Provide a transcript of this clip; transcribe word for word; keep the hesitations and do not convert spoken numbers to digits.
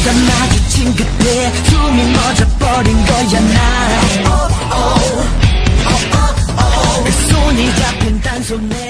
네가 마주친 그때 숨이 멎어버린 거야 나. 그 손이 잡힌 단손에